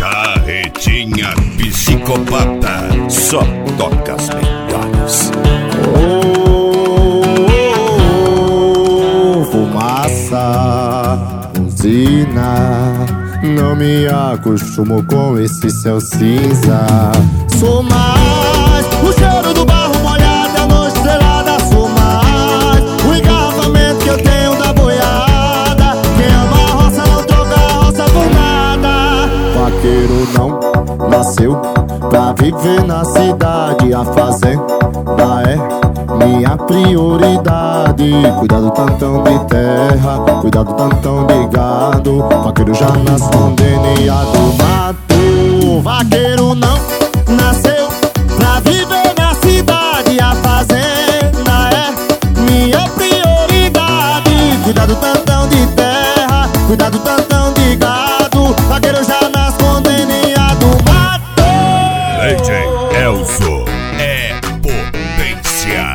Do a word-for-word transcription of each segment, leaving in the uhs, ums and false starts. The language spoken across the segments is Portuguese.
Carretinha psicopata, só toca as melhores. Oh, oh, oh, fumaça, usina, não me acostumo com esse céu cinza. Sou mais o cheiro do barro molhado, a noite estrelada. Sou mais o engarrafamento que eu tenho da boiada. Quem ama a roça não troca a roça por nada. Vaqueiro não nasceu pra viver na cidade. A fazenda é minha prioridade. Cuidado tantão de terra, cuidado tantão de gado. Vaqueiro já nasce com D N A do mato. Vaqueiro não nasceu pra viver na cidade. A fazenda é minha prioridade. Cuidado tantão de terra, cuidado tantão de gado. Vaqueiro já nasce com D N A do mato. D J Elzo é potência.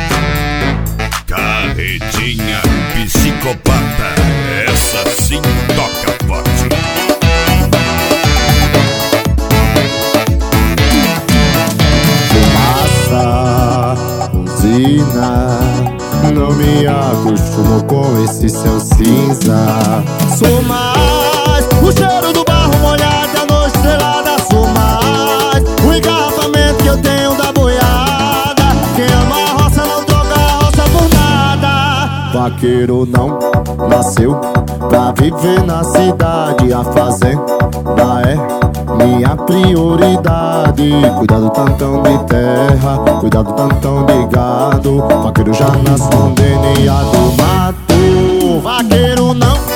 Carretinha psicopata, essa sim toca forte. Fumaça, usina, não me acostumo com esse céu cinza. Sou mais o cheiro do barro molhado, a noite estrelada. Sou mais o engarrafamento que eu tenho da boiada. Quem ama a roça não troca a roça por nada. Vaqueiro não nasceu pra viver na cidade. A fazenda é minha prioridade. Cuidado tantão de terra, cuidado tantão de gado. Vaqueiro já nasce com D N A do mato. Vaqueiro não